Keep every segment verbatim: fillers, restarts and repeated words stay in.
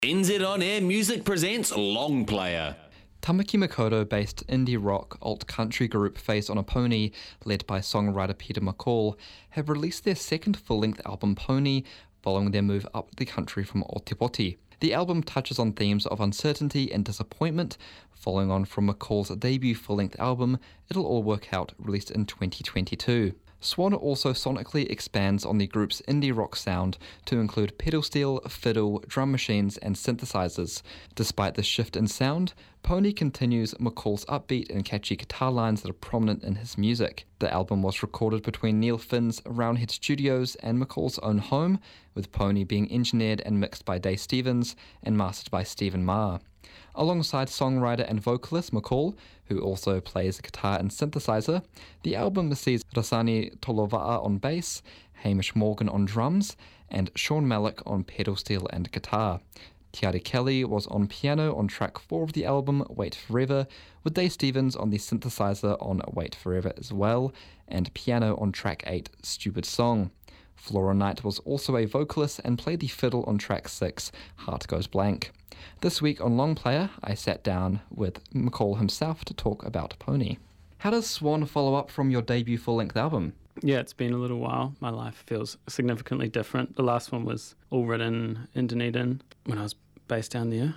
N Z On Air Music presents Long Player. Tamaki Makaurau-based indie rock alt-country group Face on a Pony, led by songwriter Peter McCall, have released their second full-length album Pony, following their move up the country from Otepoti. The album touches on themes of uncertainty and disappointment, following on from McCall's debut full-length album, It'll All Work Out, released in twenty twenty-two. Swan also sonically expands on the group's indie rock sound to include pedal steel, fiddle, drum machines, and synthesizers. Despite the shift in sound, Pony continues McCall's upbeat and catchy guitar lines that are prominent in his music. The album was recorded between Neil Finn's Roundhead Studios and McCall's own home, with Pony being engineered and mixed by Dave Stevens and mastered by Stephen Marr. Alongside songwriter and vocalist McCall, who also plays guitar and synthesizer, the album sees Rasani Tolova'a on bass, Hamish Morgan on drums, and Sean Malik on pedal steel and guitar. Tiari Kelly was on piano on track four of the album, Wait Forever, with Dave Stevens on the synthesizer on Wait Forever as well, and piano on track eight, Stupid Song. Flora Knight was also a vocalist and played the fiddle on track six, Heart Goes Blank. This week on Long Player, I sat down with McCall himself to talk about Pony. How does Swan follow up from your debut full-length album? Yeah, it's been a little while. My life feels significantly different. The last one was all written in Dunedin when I was based down there,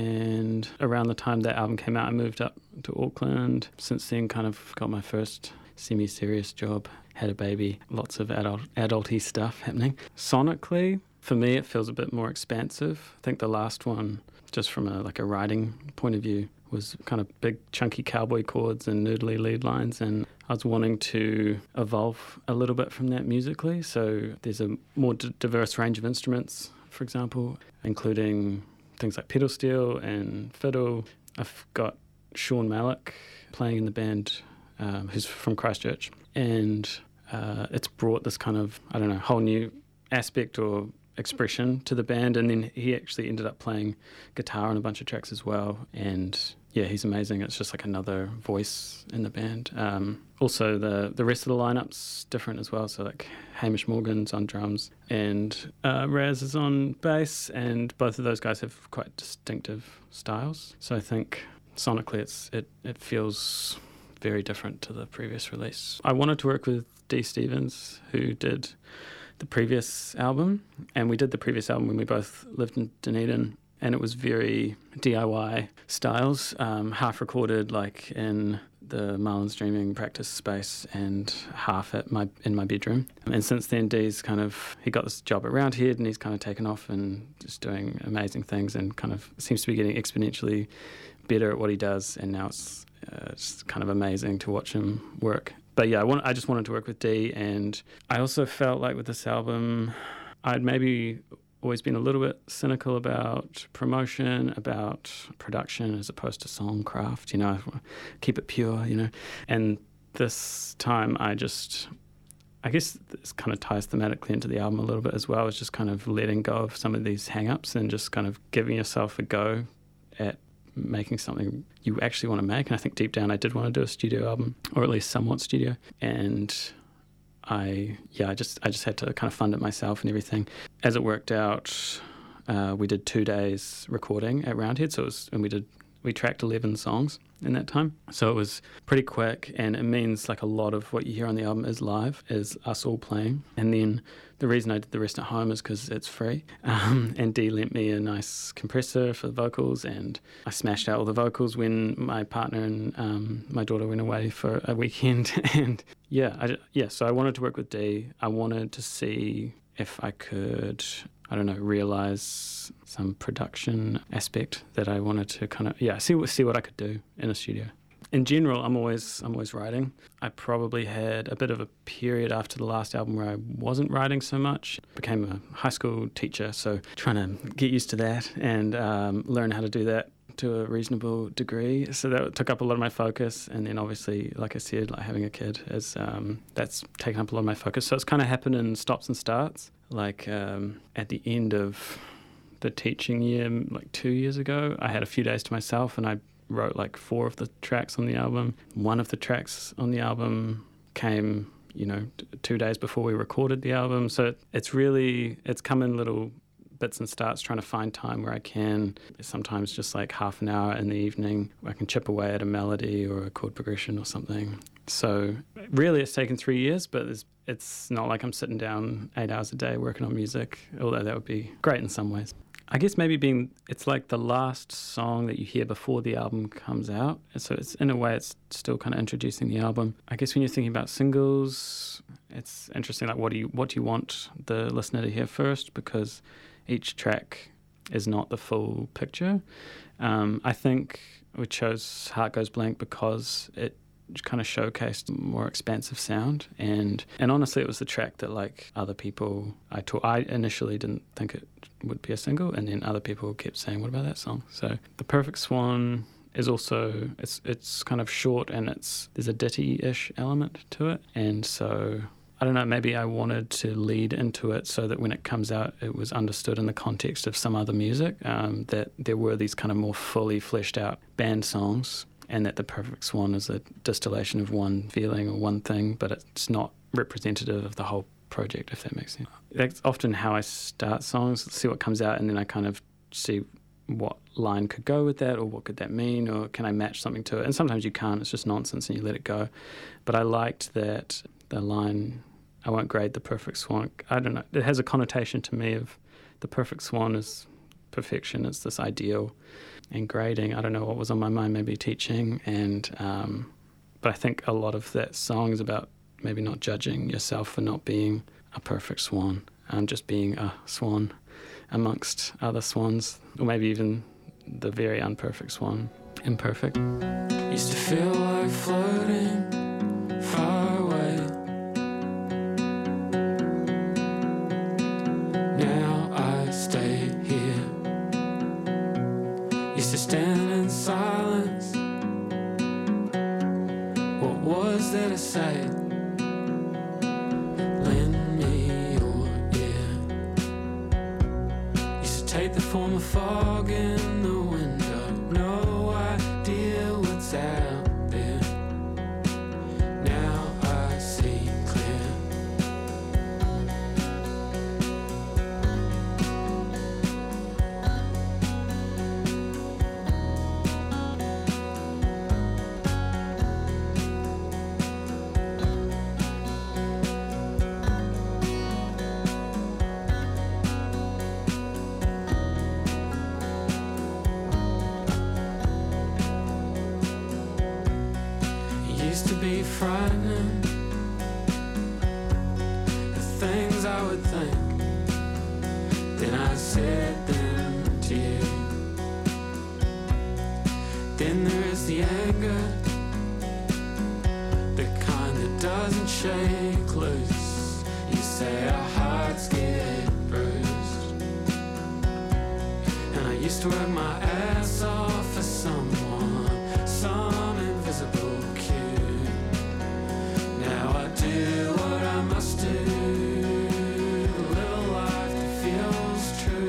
and around the time that album came out, I moved up to Auckland. Since then, kind of got my first semi-serious job, had a baby, lots of adult adulty stuff happening. Sonically, for me, it feels a bit more expansive. I think the last one, just from a like a writing point of view, was kind of big chunky cowboy chords and noodly lead lines, and I was wanting to evolve a little bit from that musically. So there's a more d- diverse range of instruments, for example, including things like pedal steel and fiddle. I've got Sean Malik playing in the band, um, who's from Christchurch, and uh, it's brought this kind of, I don't know, whole new aspect or expression to the band. And then he actually ended up playing guitar on a bunch of tracks as well, and yeah, he's amazing. It's just like another voice in the band. Um, also, the the rest of the lineup's different as well. So like Hamish Morgan's on drums and uh, Raz is on bass, and both of those guys have quite distinctive styles. So I think sonically it's it, it feels very different to the previous release. I wanted to work with Dee Stevens, who did the previous album, and we did the previous album when we both lived in Dunedin, and it was very D I Y styles, um, half recorded like in the Marlins Dreaming practice space and half at my in my bedroom. And since then, Dee's kind of, he got this job at Roundhead, and he's kind of taken off and just doing amazing things, and kind of seems to be getting exponentially better at what he does, and now it's, uh, it's kind of amazing to watch him work. But yeah, I want I just wanted to work with Dee, and I also felt like with this album, I'd maybe always been a little bit cynical about promotion, about production as opposed to songcraft, you know, keep it pure, you know. And this time I just, I guess this kind of ties thematically into the album a little bit as well, it's just kind of letting go of some of these hang-ups and just kind of giving yourself a go at making something you actually want to make. And I think deep down I did want to do a studio album, or at least somewhat studio. And I, yeah, I just I just had to kind of fund it myself and everything. As it worked out, uh, we did two days recording at Roundhead, so it was, and we did we tracked eleven songs in that time. So it was pretty quick, and it means like a lot of what you hear on the album is live, is us all playing. And then the reason I did the rest at home is because it's free. Um, and Dee lent me a nice compressor for the vocals, and I smashed out all the vocals when my partner and um, my daughter went away for a weekend. And yeah, I, yeah, so I wanted to work with Dee. I wanted to see if I could, I don't know, realize some production aspect that I wanted to kind of, yeah, see what see what I could do in a studio. In general, I'm always I'm always writing. I probably had a bit of a period after the last album where I wasn't writing so much. Became a high school teacher, so trying to get used to that and um, learn how to do that to a reasonable degree. So that took up a lot of my focus, and then obviously, like I said, like having a kid is um, that's taken up a lot of my focus. So it's kind of happened in stops and starts. Like um, at the end of the teaching year, like two years ago, I had a few days to myself, and I wrote like four of the tracks on the album. One of the tracks on the album came, you know, t- two days before we recorded the album. So it, it's really, it's come in little bits and starts, trying to find time where I can, sometimes just like half an hour in the evening, where I can chip away at a melody or a chord progression or something. So really it's taken three years, but it's, it's not like I'm sitting down eight hours a day working on music, although that would be great in some ways. I guess maybe being, it's like the last song that you hear before the album comes out. So it's, in a way, it's still kind of introducing the album. I guess when you're thinking about singles, it's interesting, like what do you, what do you want the listener to hear first? Because each track is not the full picture. Um, I think we chose Heart Goes Blank because it kind of showcased more expansive sound, and and honestly it was the track that like other people I taught I initially didn't think it would be a single, and then other people kept saying, what about that song? So The Perfect Swan is also, it's it's kind of short, and it's there's a ditty-ish element to it, and so I don't know, maybe I wanted to lead into it so that when it comes out it was understood in the context of some other music, um, that there were these kind of more fully fleshed out band songs, and that The Perfect Swan is a distillation of one feeling or one thing, but it's not representative of the whole project, if that makes sense. That's often how I start songs, see what comes out, and then I kind of see what line could go with that, or what could that mean, or can I match something to it? And sometimes you can't, it's just nonsense and you let it go. But I liked that the line, I won't grade the perfect swan, I don't know, it has a connotation to me of the perfect swan is perfection, it's this ideal. And grading, I don't know what was on my mind, maybe teaching, and um, but I think a lot of that song is about maybe not judging yourself for not being a perfect swan, um, just being a swan amongst other swans, or maybe even the very unperfect swan, imperfect. Used to feel like floating far away. Now I stay here. Used to stand in silence. What was there to say? Lend me your ear. Used to take the form of fog in the window. No idea what's out there. Now I see clear. Used to be frightening, the things I would think, then I said them to you. Then there is the anger, the kind that doesn't shake loose. You say our hearts get bruised, and I used to work my ass off for someone, some invisible cue. Now I do what I must do, live a life that feels true.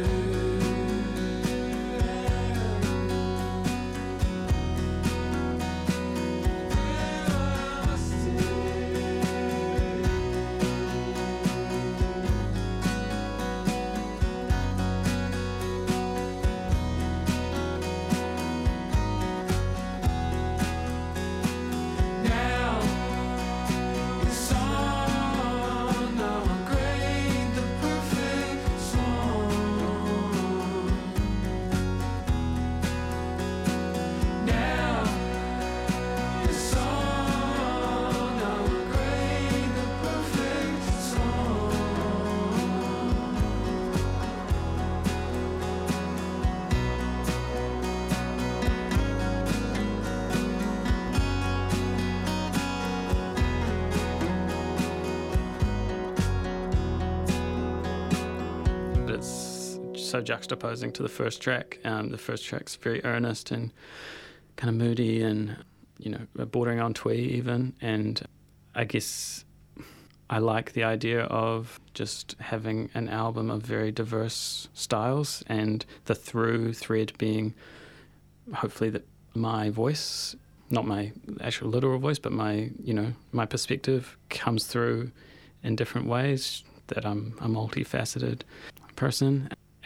So juxtaposing to the first track. Um, the first track's very earnest and kind of moody and, you know, bordering on twee even. And I guess I like the idea of just having an album of very diverse styles, and the through thread being hopefully that my voice, not my actual literal voice, but my, you know, my perspective comes through in different ways, that I'm a multifaceted person.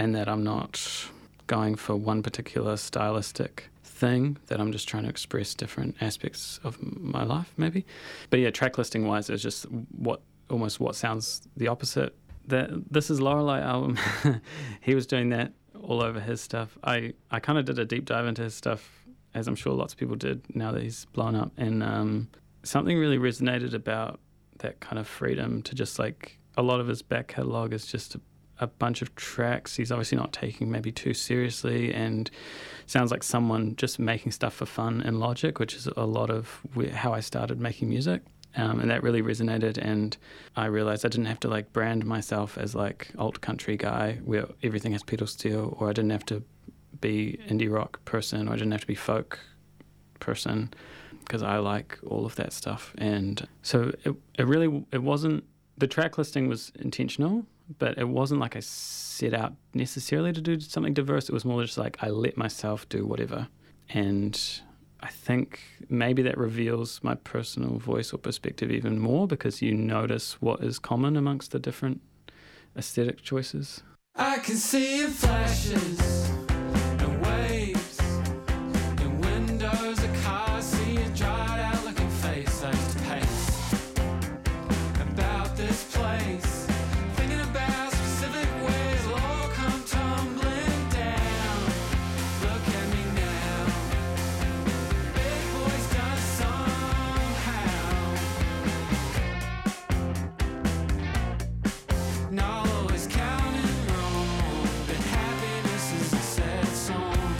and that I'm not going for one particular stylistic thing, that I'm just trying to express different aspects of my life, maybe. But yeah, track listing wise, it's just what almost what sounds the opposite. That This Is Lorelei album, he was doing that all over his stuff. I, I kind of did a deep dive into his stuff, as I'm sure lots of people did now that he's blown up, and um, something really resonated about that kind of freedom to just like, a lot of his back catalogue is just a, a bunch of tracks he's obviously not taking maybe too seriously, and sounds like someone just making stuff for fun and logic, which is a lot of where, how I started making music. Um, and that really resonated, and I realized I didn't have to like brand myself as like alt country guy where everything has pedal steel, or I didn't have to be indie rock person, or I didn't have to be folk person, because I like all of that stuff. And so it, it really, it wasn't, the track listing was intentional, but it wasn't like I set out necessarily to do something diverse. It was more just like I let myself do whatever. And I think maybe that reveals my personal voice or perspective even more, because you notice what is common amongst the different aesthetic choices. I can see in flashes and waves in windows of cars, see a dried out looking face. I used to pace about this place, thinking about specific ways will all come tumbling down. Look at me now, big boys done somehow. Not always counting wrong, but happiness is a sad song.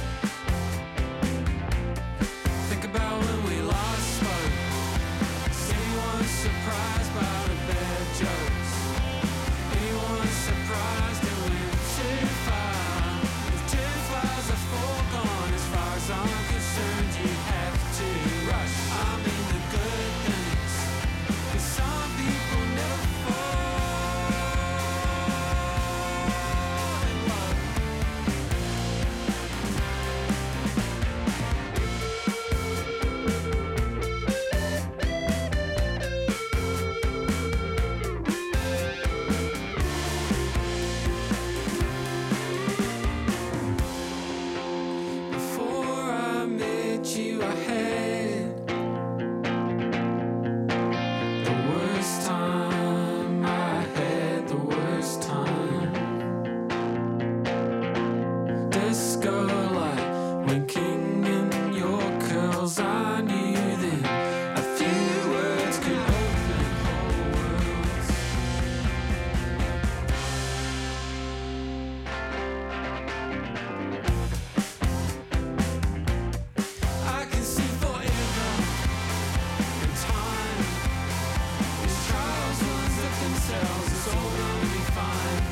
Think about when we last spoke. Is anyone surprised by the bad jokes? Anyone surprised it went too far? If too far's a foregone, as far as I'm concerned, you have to rush. I mean the good things, 'cause some people never fall in love. Before I met you, I had the worst time. I had the worst time. Disco light winking in your curls. I knew then a few words could open whole worlds. I can see forever in time. These trials will zip themselves. It's all gonna be fine.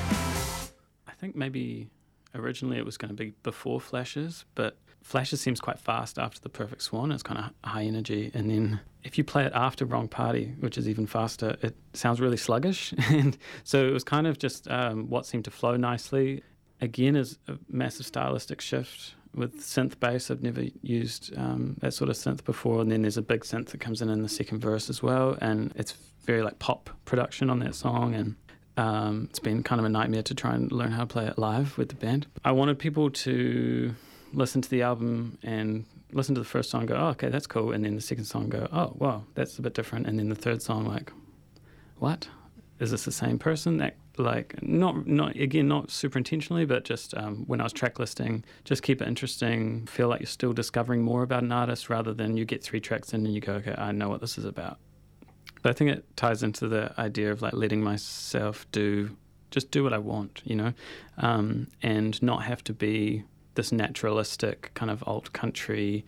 I think maybe originally it was going to be before Flashes, but Flashes seems quite fast after The Perfect Swan. It's kind of high energy, and then if you play it after Wrong Party, which is even faster, it sounds really sluggish. And so it was kind of just um, what seemed to flow nicely. Again, is a massive stylistic shift with synth bass. I've never used um, that sort of synth before, and then there's a big synth that comes in in the second verse as well, and it's very like pop production on that song, and um, it's been kind of a nightmare to try and learn how to play it live with the band. I wanted people to listen to the album and listen to the first song and go, oh, okay, that's cool, and then the second song go, oh, wow, that's a bit different, and then the third song like, what? Is this the same person? That like not not again not super intentionally, but just um, when I was track listing, just keep it interesting. Feel like you're still discovering more about an artist rather than you get three tracks in and you go, okay, I know what this is about. But I think it ties into the idea of like letting myself do just do what I want, you know, um, and not have to be this naturalistic kind of alt country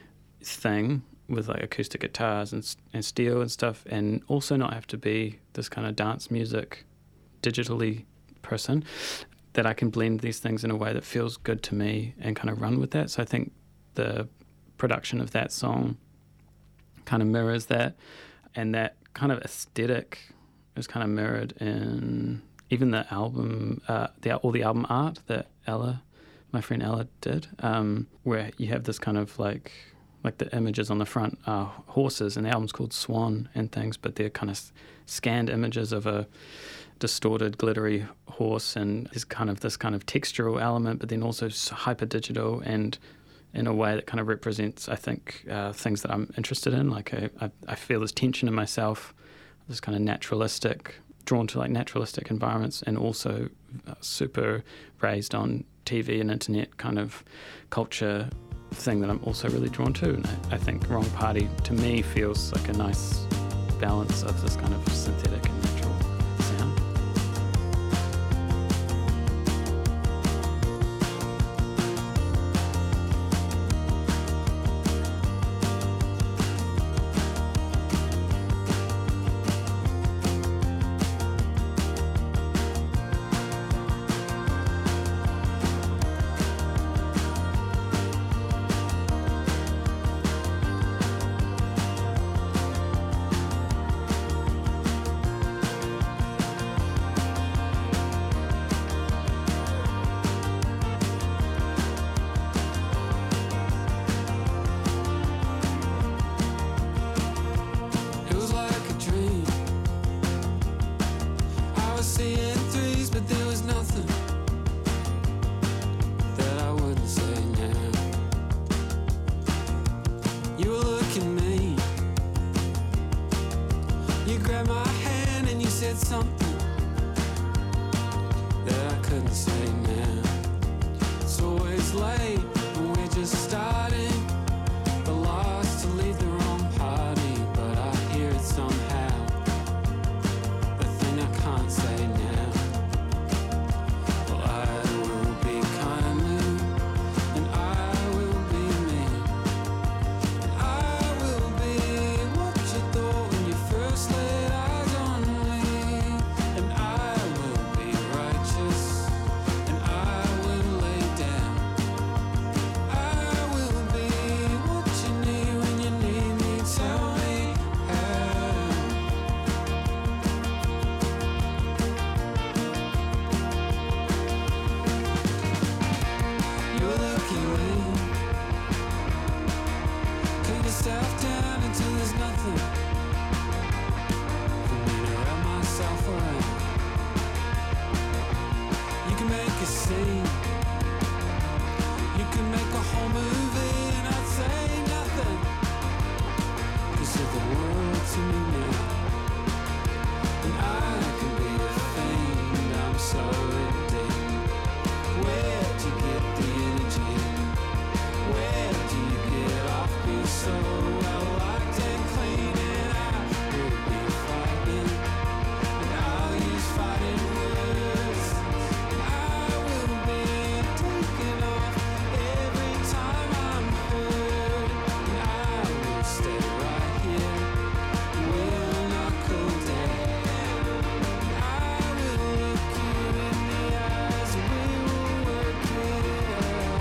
thing with like acoustic guitars and and steel and stuff, and also not have to be this kind of dance music digitally person, that I can blend these things in a way that feels good to me and kind of run with that. So I think the production of that song kind of mirrors that, and that kind of aesthetic is kind of mirrored in even the album, uh, the all the album art that Ella, my friend Ella, did, um, where you have this kind of like like the images on the front are horses, and the album's called Swan and things, but they're kind of scanned images of a distorted, glittery horse, and there's kind of this kind of textural element, but then also hyper digital, and in a way that kind of represents, I think, uh, things that I'm interested in. Like I, I, I feel this tension in myself, this kind of naturalistic, drawn to like naturalistic environments, and also uh, super raised on T V and internet kind of culture thing that I'm also really drawn to. And I, I think Wrong Party to me feels like a nice balance of this kind of synthetic and natural sound. It was like a dream. I was seeing threes, but there was nothing that I wouldn't say now. You were looking mean. You grabbed my hand and you said something that I couldn't say now. It's always late when we're just starting. The lost to leave the wrong party, but I hear it somehow. The thing I can't say now. Well, I will be kindly, and I will be me. And I will be what you thought when you first laid eyes on me. And I will be righteous, and I will lay down. I will be what you need when you need me. Tell me how. You're looking lean. Clean yourself down until there's nothing for me to wrap myself around. You can make a scene. You can make a whole movie and I'd say nothing. You said the world to me now. And I can be a fiend, I'm so redeemed. Where'd you get the energy? Where do you get off being so well liked and clean? And I will be fighting, and I'll use fighting words. And I will be taken off every time I'm hurt. And I will stay right here, we'll knuckle down. And I will look you in the eyes, and we will work it out.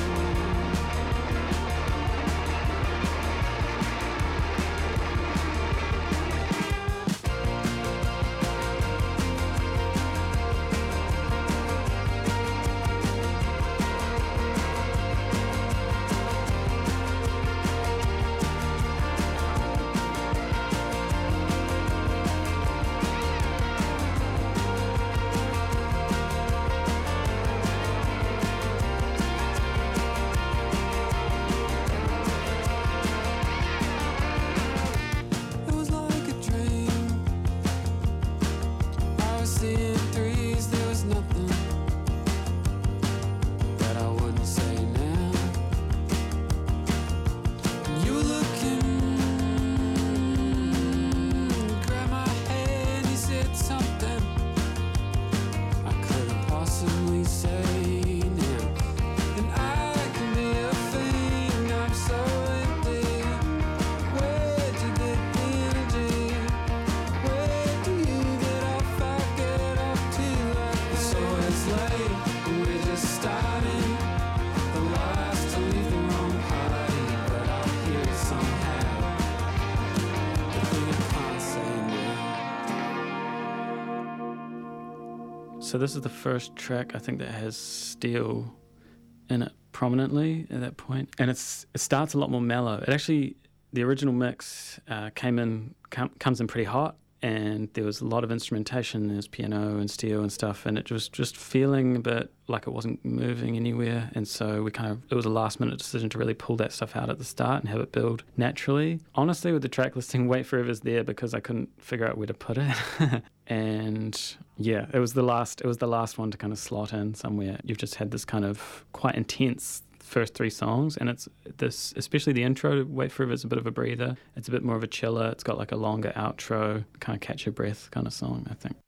It was like a dream. I was seeing threes, there was nothing that I wouldn't say now. You were looking, grabbed my hand, you said something I couldn't possibly say now. And I can be a fiend, I'm so empty. Where'd you get the energy? Where do you get off? I get off too. It's always late when we're just starting. The last to leave the wrong party, but I'll hear it somehow. The thing I can't say now. So this is the first track I think that has steel in it prominently at that point, and it's it starts a lot more mellow. It actually, the original mix uh, came in com- comes in pretty hot, and there was a lot of instrumentation. There was piano and steel and stuff, and it was just feeling a bit like it wasn't moving anywhere. And so we kind of, it was a last minute decision to really pull that stuff out at the start and have it build naturally. Honestly, with the track listing, Wait Forever's there because I couldn't figure out where to put it. And yeah, it was the last, it was the last one to kind of slot in somewhere. You've just had this kind of quite intense first three songs, and it's this, especially the intro to Wait Forever is a bit of a breather. It's a bit more of a chiller. It's got like a longer outro, kind of catch your breath kind of song, I think.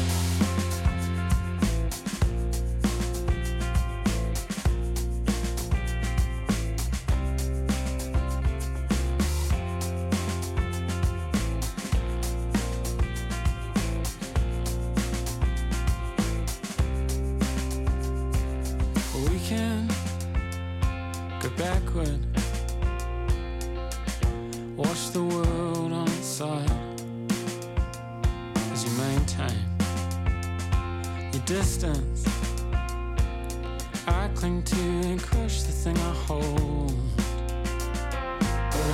We can go backward, watch the world on its side as you maintain your distance. I cling to and crush the thing I hold, but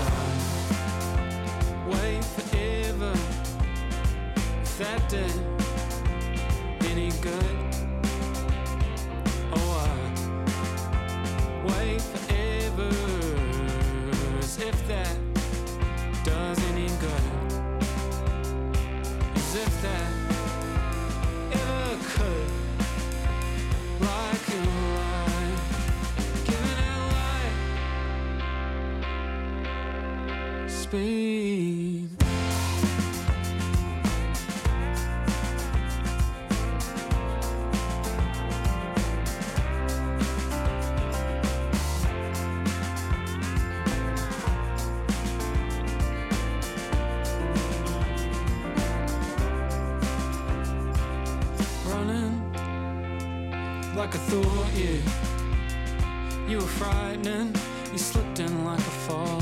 I wait forever. If that did any good, wait forever, as if that does any good, as if that ever could. Like a light, giving it light, speed. Like I thought you, you were frightening. You slipped in like a fog.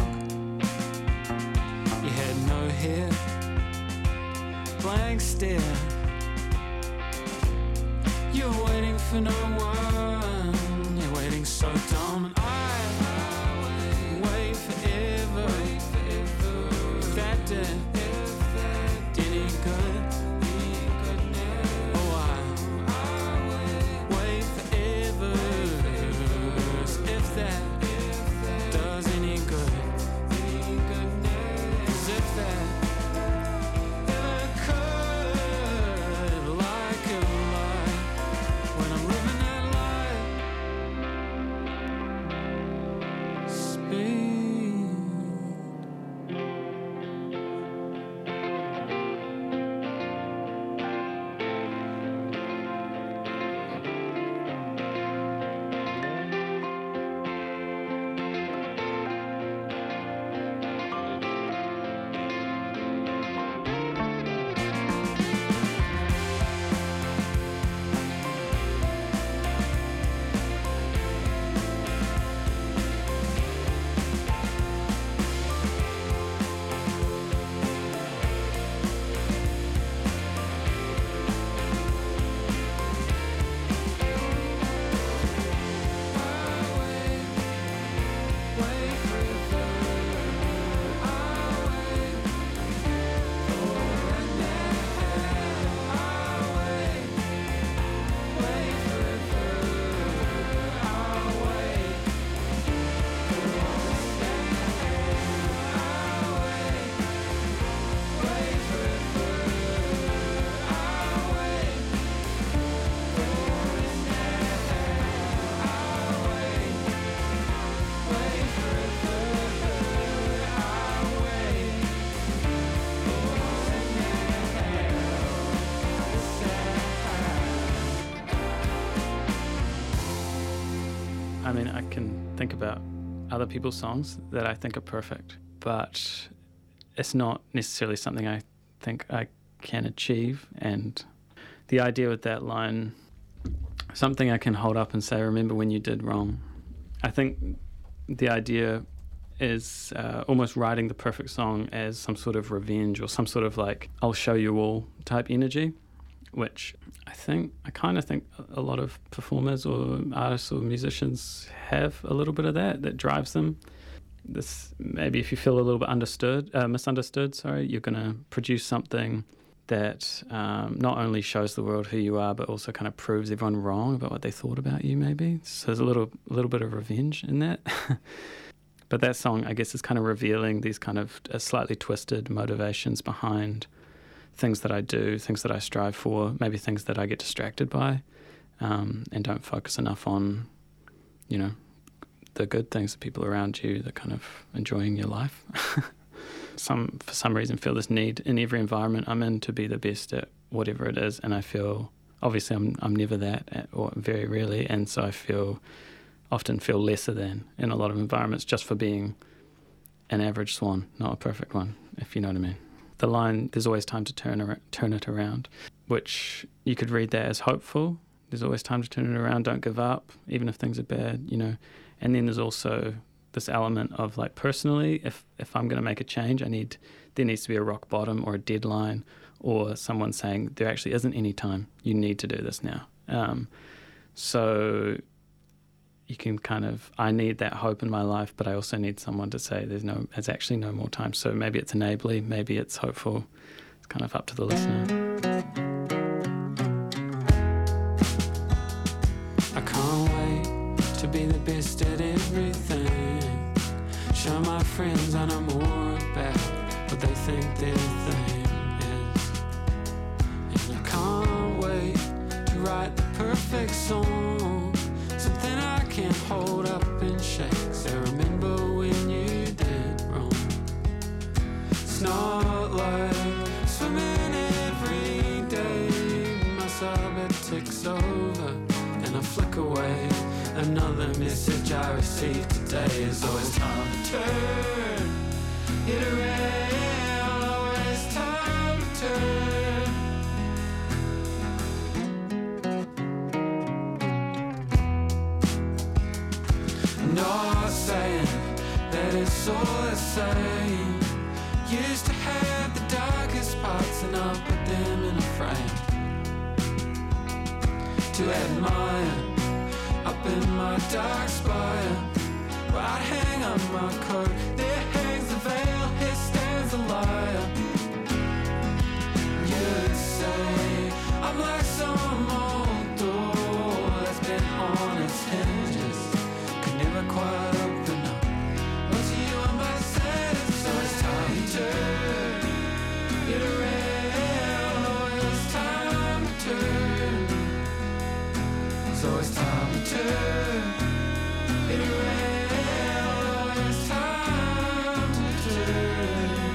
You had no hair, blank stare. You were waiting for no one. You're waiting so dumb, and I, I wait forever. Wait forever. If that did, if that did any good. I mean, I can think about other people's songs that I think are perfect, but it's not necessarily something I think I can achieve. And the idea with that line, something I can hold up and say, remember when you did wrong. I think the idea is uh, almost writing the perfect song as some sort of revenge or some sort of like, I'll show you all type energy, which I think, I kind of think a lot of performers or artists or musicians have a little bit of that, that drives them. This, maybe if you feel a little bit understood, uh, misunderstood, sorry, you're going to produce something that um, not only shows the world who you are, but also kind of proves everyone wrong about what they thought about you, maybe. So there's a little, a little bit of revenge in that. But that song, I guess, is kind of revealing these kind of uh, slightly twisted motivations behind things that I do, things that I strive for, maybe things that I get distracted by, um, and don't focus enough on, you know, the good things, the people around you, the kind of enjoying your life. Some for some reason feel this need in every environment I'm in to be the best at whatever it is, and I feel obviously I'm I'm never that, at, or very rarely, and so I feel often feel lesser than in a lot of environments just for being an average swan, not a perfect one, if you know what I mean. The line "There's always time to turn ar- turn it around," which you could read that as hopeful. There's always time to turn it around. Don't give up, even if things are bad, you know. And then there's also this element of like personally, if if I'm going to make a change, I need there needs to be a rock bottom or a deadline or someone saying there actually isn't any time. You need to do this now. Um, so you can kind of I need that hope in my life, but I also need someone to say there's no there's actually no more time. So maybe it's enabling, maybe it's hopeful. It's kind of up to the listener. I can't wait to be the best at everything. Show my friends I know more about what they think their thing is. And I can't wait to write the perfect song, something I can't hold up in shakes. I remember when you did wrong. It's not like swimming every day. My subit ticks over and I flick away. Another message I received today is always time to turn it around, always time to turn. Not saying that it's all the same. Used to have the darkest parts and I'll put them in a frame to admire. Up in my dark spire, where I'd hang up my coat. There hangs the veil, here stands a liar. You'd say I'm like some old door that's been on its hinges, could never quite open up. But to you I'm by saying, so it's time to turn it around. Oh, it's time to turn. So it's time to turn it around. Oh, it's time to turn.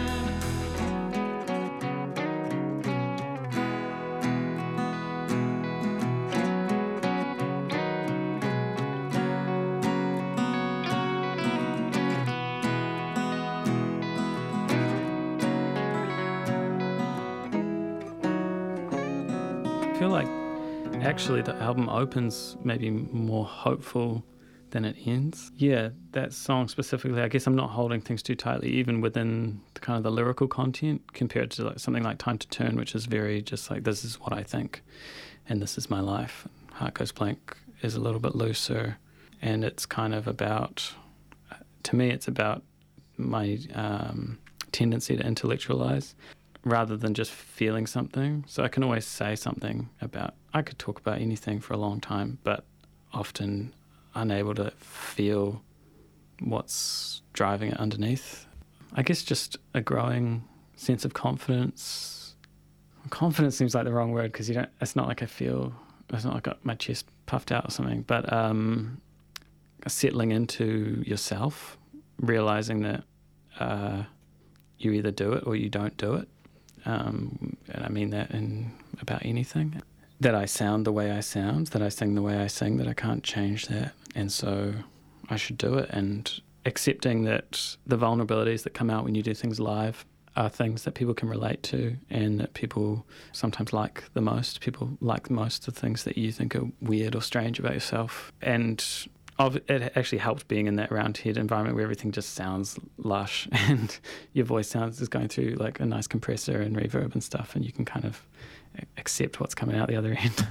I feel like actually the album opens maybe more hopeful than it ends. Yeah, that song specifically, I guess I'm not holding things too tightly even within the kind of the lyrical content compared to like something like Time to Turn, which is very just like, this is what I think and this is my life. Heart Goes Blank is a little bit looser, and it's kind of about, to me it's about my um, tendency to intellectualize rather than just feeling something. So I can always say something about, I could talk about anything for a long time, but often unable to feel what's driving it underneath. I guess just a growing sense of confidence. Confidence seems like the wrong word because you don't. It's not like I feel. It's not like I got my chest puffed out or something. But um, settling into yourself, realizing that uh, you either do it or you don't do it. Um, and I mean that in about anything. That I sound the way I sound, that I sing the way I sing, that I can't change that. And so I should do it. And accepting that the vulnerabilities that come out when you do things live are things that people can relate to and that people sometimes like the most. People like most of the things that you think are weird or strange about yourself. And it actually helped being in that roundhead environment where everything just sounds lush and your voice sounds is going through like a nice compressor and reverb and stuff, and you can kind of accept what's coming out the other end.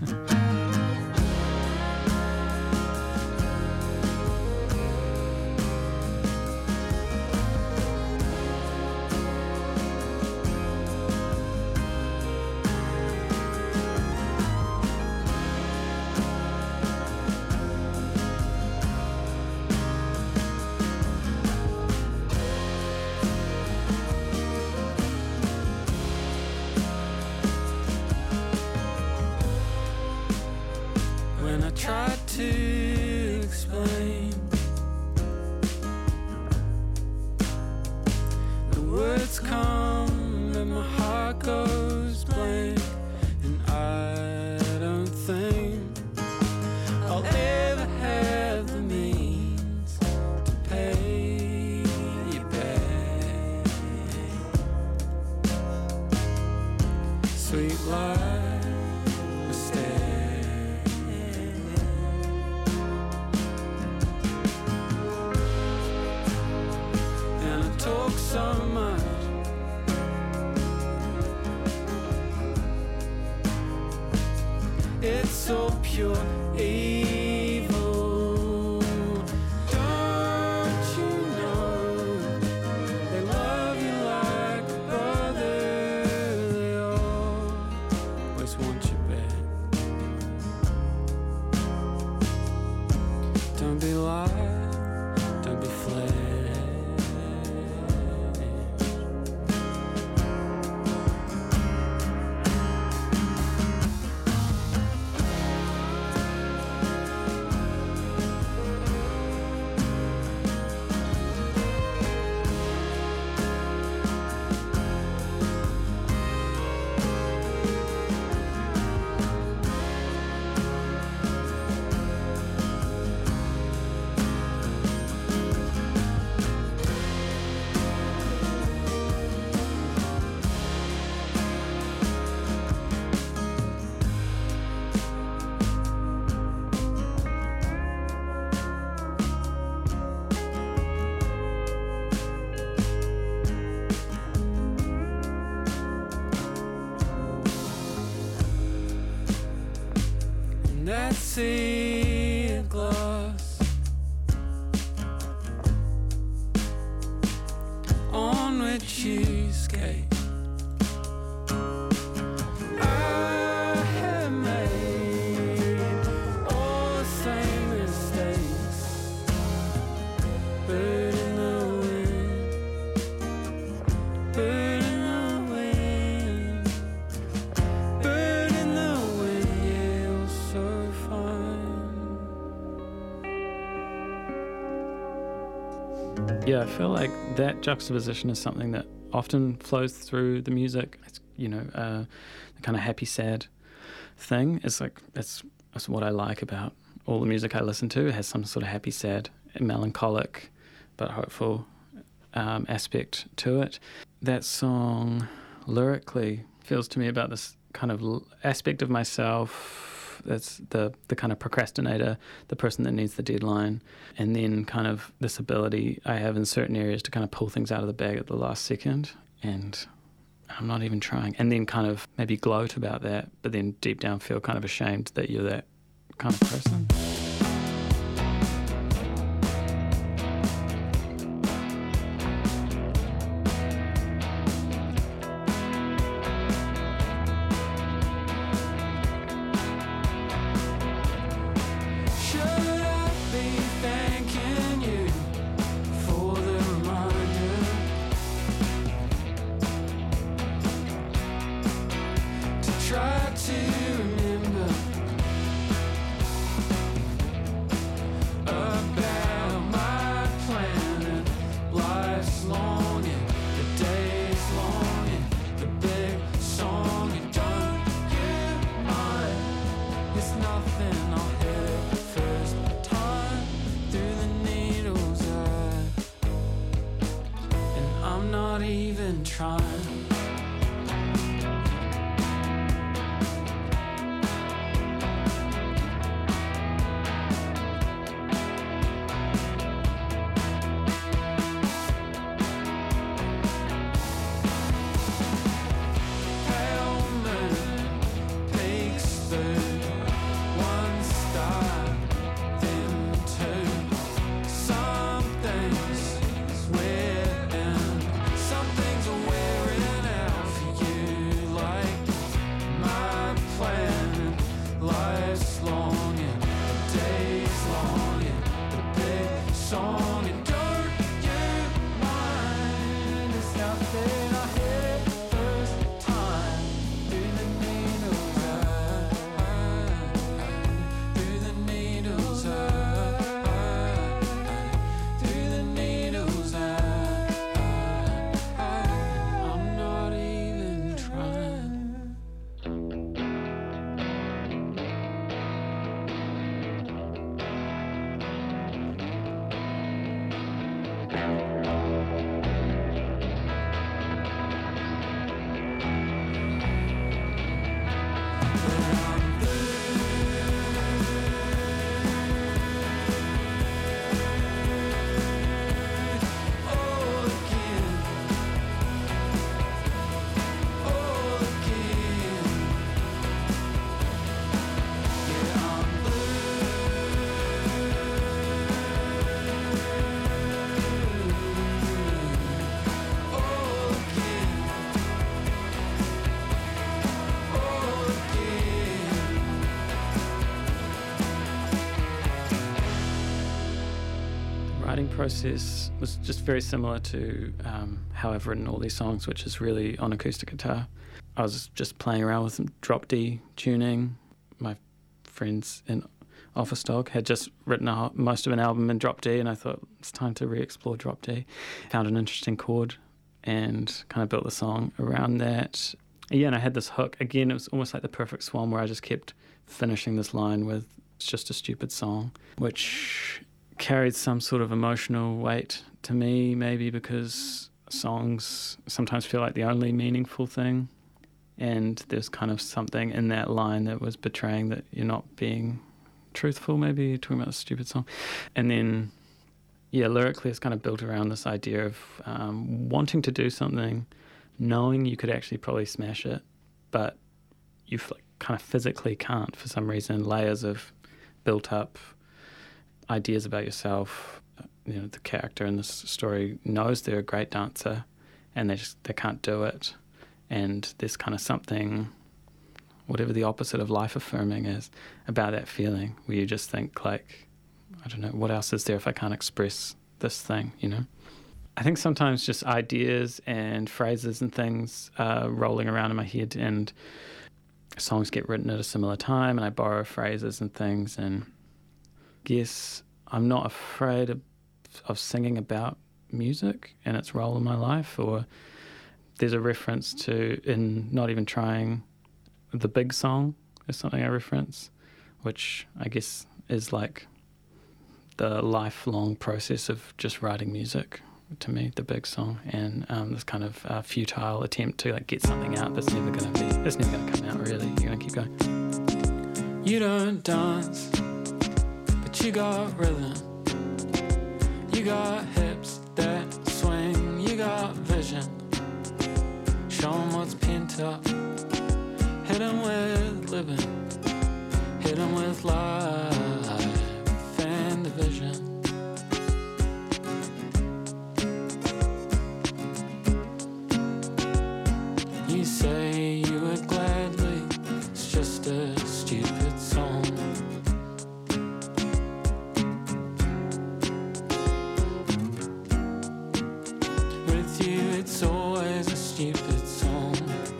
like a stare. And I talk so much, it's so pure evil. Don't you know they love you like a brother? They always want you back. Don't be lied, don't be flash. That sea glass on which you skate, I have made all the same mistakes, bird in the wind, bird in the wind, bird in the wind, yeah, you're so Yeah, I feel like that juxtaposition is something that often flows through the music. It's, you know, uh, the kind of happy, sad thing. It's like, that's, that's what I like about all the music I listen to. It has some sort of happy, sad, melancholic, but hopeful um, aspect to it. That song lyrically feels to me about this kind of l- aspect of myself. That's the the kind of procrastinator, the person that needs the deadline, and then kind of this ability I have in certain areas to kind of pull things out of the bag at the last second, and I'm not even trying, and then kind of maybe gloat about that, but then deep down feel kind of ashamed that you're that kind of person. Try to remember about my planet. Life's long and the day's long and the big song. And don't you mind? It's nothing. I'll hit it first time through the needle's eye, and I'm not even trying. Some things wear and some things are wearing writing process was just very similar to um, how I've written all these songs, which is really on acoustic guitar. I was just playing around with some drop D tuning. My friends in Office Dog had just written a, most of an album in drop D, and I thought it's time to re-explore drop D. Found an interesting chord and kind of built the song around that. Yeah, and I had this hook. Again, it was almost like the perfect swan where I just kept finishing this line with, "It's just a stupid song," which carried some sort of emotional weight to me, maybe because songs sometimes feel like the only meaningful thing. And there's kind of something in that line that was betraying that you're not being truthful, maybe you're talking about a stupid song. And then, yeah, lyrically it's kind of built around this idea of um, wanting to do something, knowing you could actually probably smash it, but you like, kind of physically can't for some reason. Layers of built up ideas about yourself. You know, the character in this story knows they're a great dancer and they just they can't do it. And there's kind of something, whatever the opposite of life affirming is, about that feeling where you just think like, I don't know, what else is there if I can't express this thing, you know? I think sometimes just ideas and phrases and things are rolling around in my head, and songs get written at a similar time, and I borrow phrases and things, and guess I'm not afraid of, of singing about music and its role in my life. Or there's a reference to, in Not Even Trying, the big song is something I reference, which I guess is like the lifelong process of just writing music to me, the big song, and um, this kind of uh, futile attempt to like get something out that's never going to be, it's never going to come out really, you're going to keep going. You don't dance, but you got rhythm. You got hips that swing. You got vision. Show 'em what's pent up. Hit 'em with living. Hit 'em with life and the vision. You say you would gladly. It's just a stupid song. With you it's always a stupid song.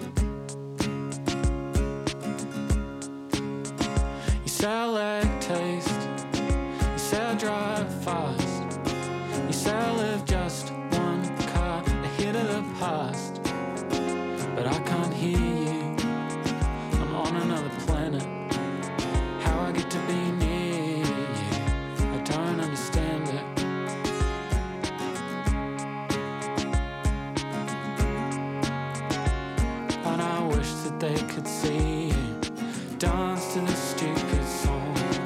You say I lack taste. You say I drive fast. You say I live just one car ahead of the past. But I can't hear you. I'm on another planet. How I get to be near you, I don't understand it. And I wish that they could see you dance to this stupid song.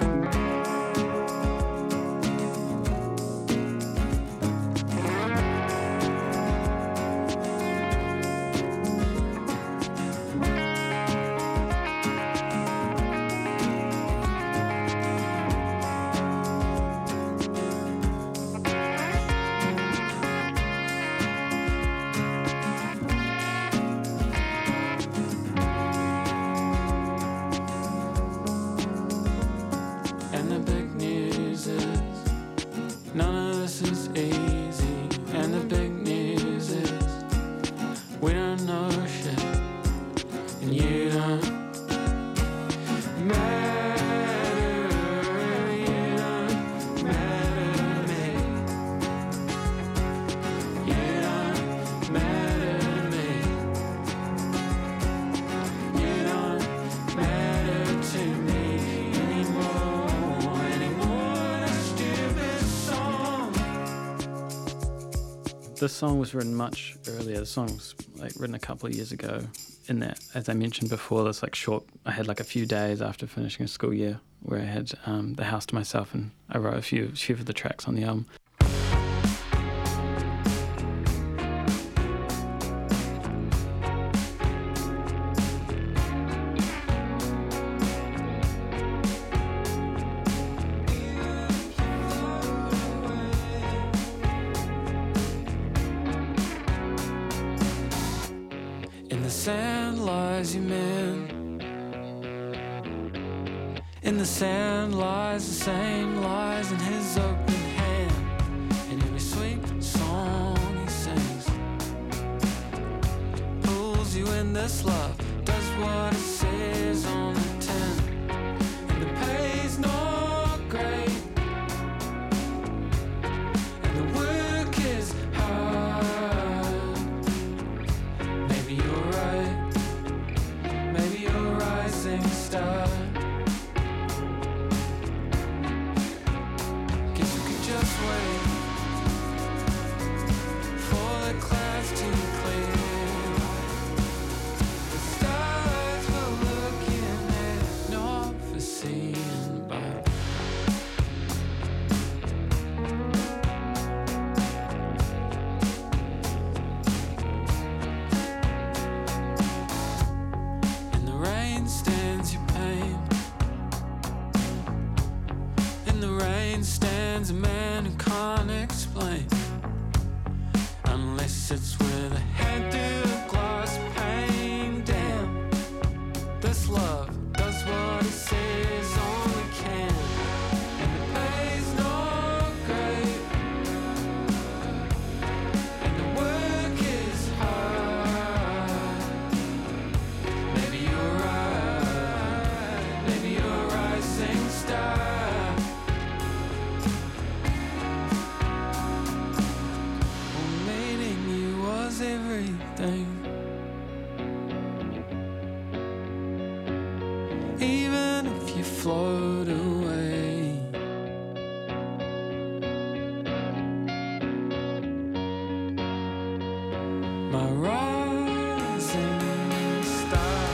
And the big news is none of this is easy. And the big news is we don't know shit, and you don't matter. You don't matter to me. You don't matter to me. You don't matter to me anymore. Anymore. A stupid song. This song was written much earlier. The song was like written a couple of years ago. In that, as I mentioned before, this like short, I had like a few days after finishing a school year where I had um, the house to myself, and I wrote a few, few of the tracks on the album. In the sand lies your man. In the sand lies the same lies in his open hand. This love does what it says on the tin, and the pay's not great, and the work is hard. Maybe you're right, maybe you're a rising star. Guess we could just wait for the clouds to clear. The stars we're looking at, not for seeing, but in the rain stands your pain. In the rain stands a man who can't explain, unless it's with a hand through a glass pane. Damn, this love does what it says on the can, and the pay's not great, and the work is hard. Maybe you're right, maybe you're a rising star. Well, meeting you was everything, even if you float away. My rising star.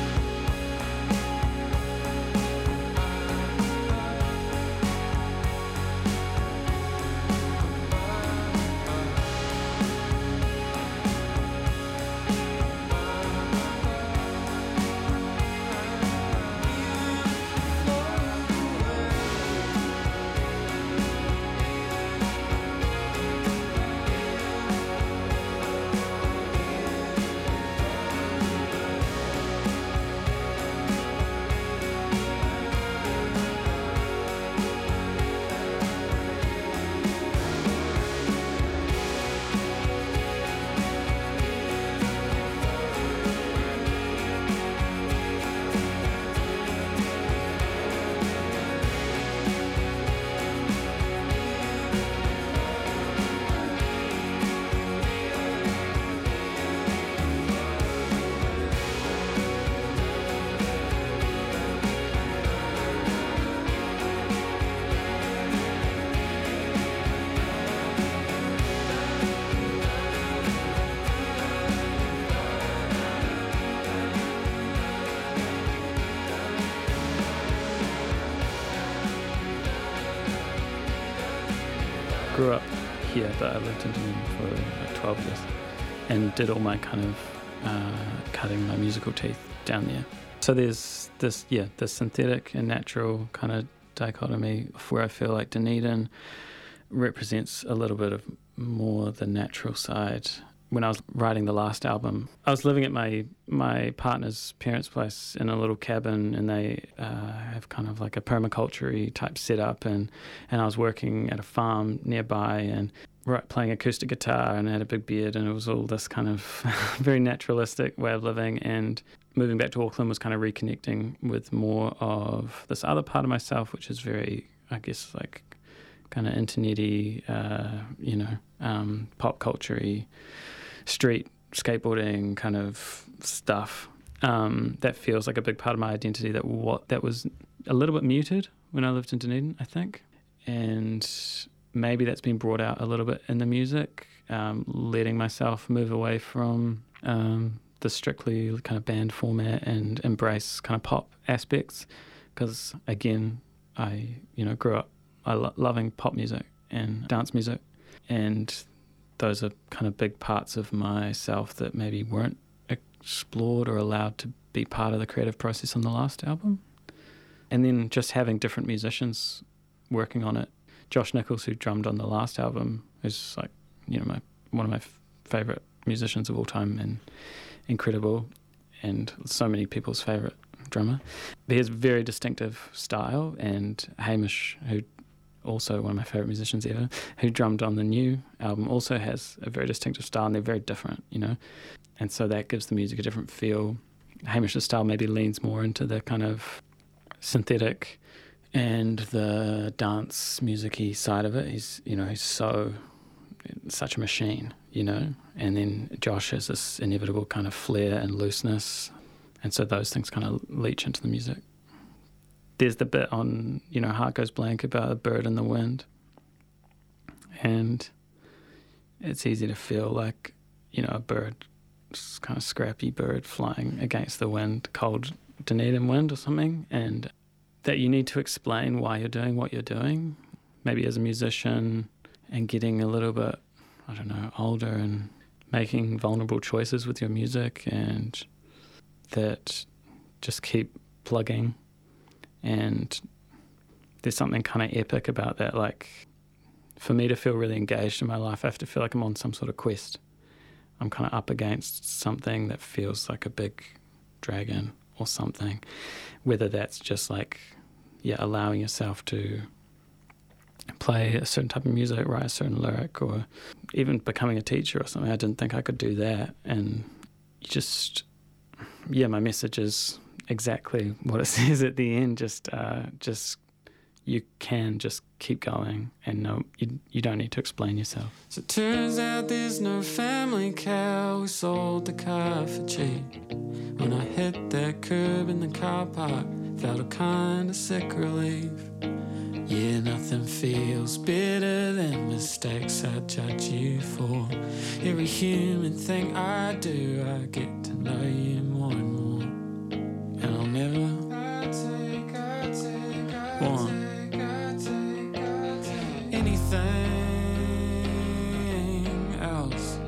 Grew up here, but I lived in Dunedin for like twelve years and did all my kind of uh, cutting my musical teeth down there. So there's this, yeah, this synthetic and natural kind of dichotomy where I feel like Dunedin represents a little bit of more the natural side. When I was writing the last album, I was living at my my partner's parents' place in a little cabin, and they uh, have kind of like a permaculture-y type setup, and, and I was working at a farm nearby and right, playing acoustic guitar, and I had a big beard, and it was all this kind of very naturalistic way of living. And moving back to Auckland was kind of reconnecting with more of this other part of myself, which is very, I guess, like kind of internet-y, uh, you know, um, pop culture-y, street skateboarding kind of stuff. Um, that feels like a big part of my identity that what that was a little bit muted when I lived in Dunedin, I think. And maybe that's been brought out a little bit in the music, um, letting myself move away from um, the strictly kind of band format and embrace kind of pop aspects. Because again, I, you know, grew up I lo- loving pop music and dance music, and those are kind of big parts of myself that maybe weren't explored or allowed to be part of the creative process on the last album. And then just having different musicians working on it. Josh Nichols, who drummed on the last album, is like, you know, my one of my f- favorite musicians of all time and incredible, and so many people's favorite drummer. But he has a very distinctive style, and Hamish, who also one of my favorite musicians ever, who drummed on the new album, also has a very distinctive style, and they're very different, you know. and so that gives the music a different feel. Hamish's style maybe leans more into the kind of synthetic and the dance music-y side of it. He's, you know, he's so, such a machine, you know, and then Josh has this inevitable kind of flair and looseness, and so those things kind of leach into the music. There's the bit on, you know, Heart Goes Blank about a bird in the wind, and it's easy to feel like, you know, a bird, kind of scrappy bird flying against the wind, cold Dunedin wind or something, and that you need to explain why you're doing what you're doing, maybe as a musician, and getting a little bit, I don't know, older and making vulnerable choices with your music, and that just keep plugging. And there's something kind of epic about that. Like, for me to feel really engaged in my life, I have to feel like I'm on some sort of quest. I'm kind of up against something that feels like a big dragon or something, whether that's just like, yeah, allowing yourself to play a certain type of music, write a certain lyric, or even becoming a teacher or something. I didn't think I could do that. And you just, yeah, my message is exactly what it says at the end. Just, uh, just you can just keep going, and no, you, you don't need to explain yourself. So it turns out there's no family cow. We sold the car for cheap. When I hit that curb in the car park, felt a kind of sick relief. Yeah, nothing feels better than mistakes I judge you for. Every human thing I do, I get to know you more and more. And I'll never want anything else.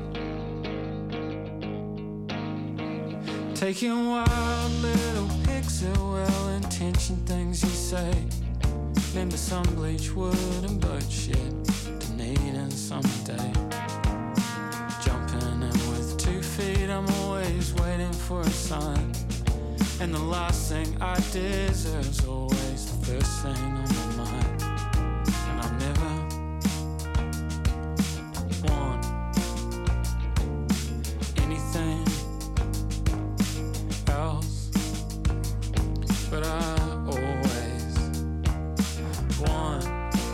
Taking wild little pics of well-intentioned things you say. Remember some bleach wood and boat shit Dunedin summer day. Jumping in with two feet, I'm always waiting for a sign. And the last thing I deserve's always the first thing on my mind. And I'll never want anything else, but I always want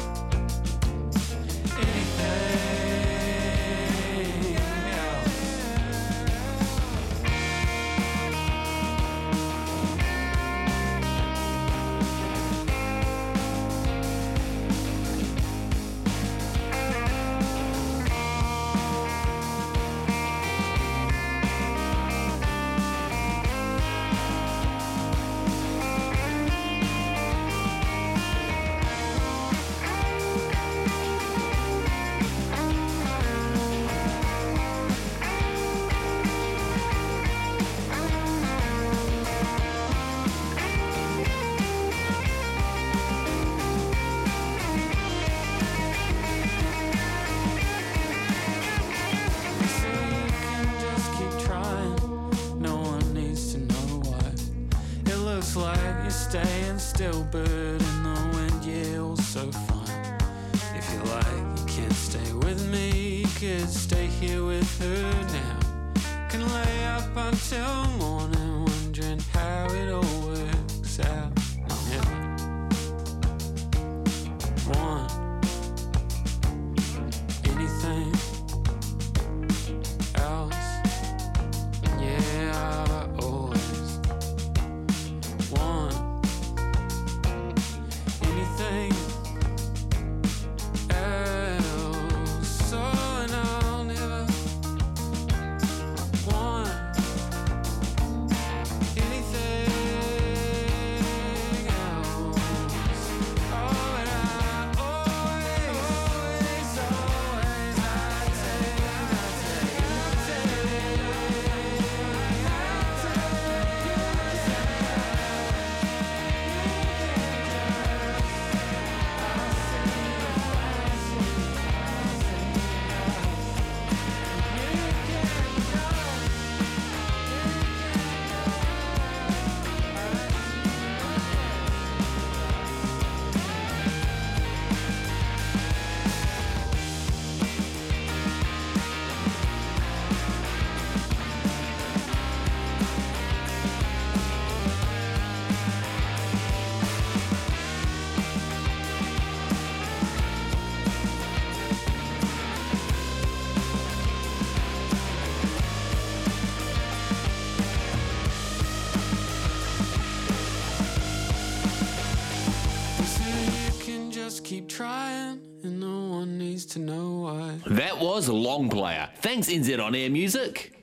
anything else. Staying still, bird in the wind, yeah, all so fine. If you like, you can't stay with me, you could stay here with her now. Can lay up until morning, wondering how it all works out. I'll never want anything else. Yeah, I always want anything else. So and I'll never want anything keep trying, and no one needs to know why. That was Long Player. Thanks, N Z On Air Music.